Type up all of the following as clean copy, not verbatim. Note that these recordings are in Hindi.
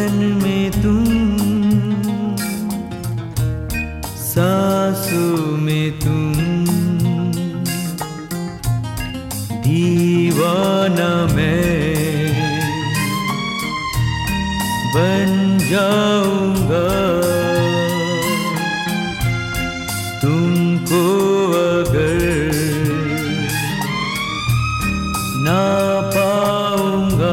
धड़कन में तुम, सांसों में तुम, दीवाना मैं बन जाऊंगा तुमको अगर ना पाऊंगा।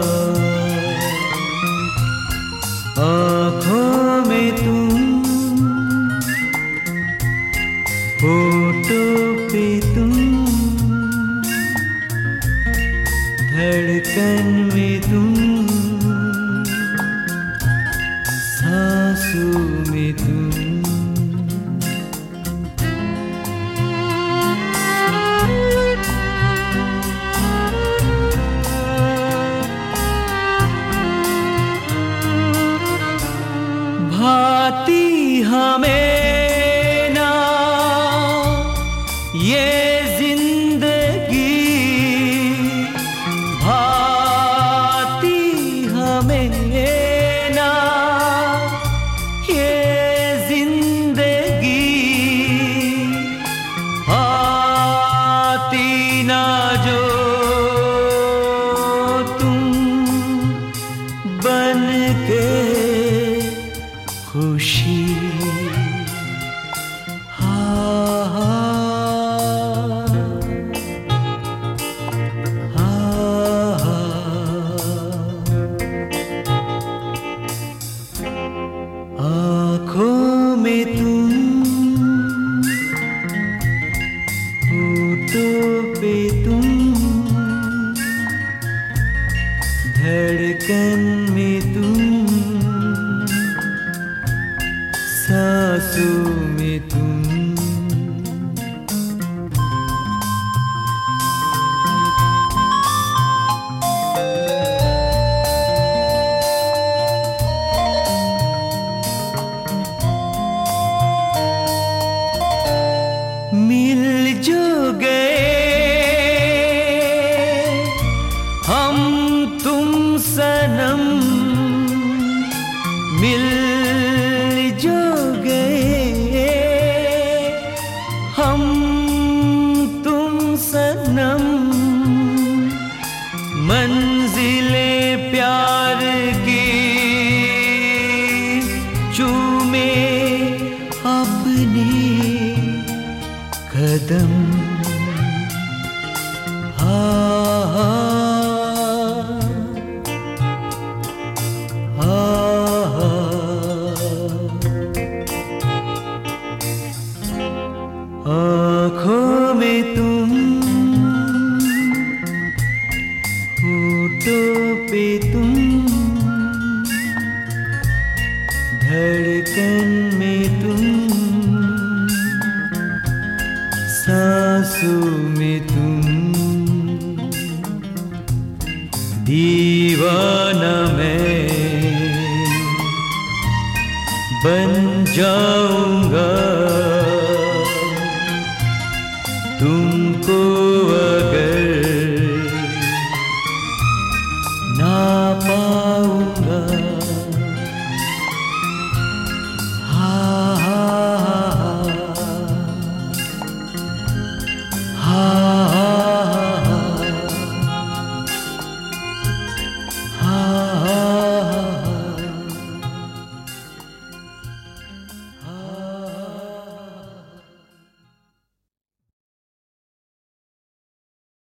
आँखों में तुम, होठों पे तुम, धड़कन में तुम, सांसों में तुम। भाती हमें ना ये जिंदगी, भाती हमें ना ये जिंदगी, आती ना जो तुम बन के खुशी। आँखों में तुम, होठों पे तुम, धड़कन में तुम, सांसों में तुम। मिल जो गए हम तुम सनम, मिल जो गए हम तुम सनम, मंजिले प्यार की चूमे अपनी कदम। आँखों में तुम, होठों पे तुम, धड़कन में तुम, सांसों में तुम, दीवाना मैं बन जाऊंगा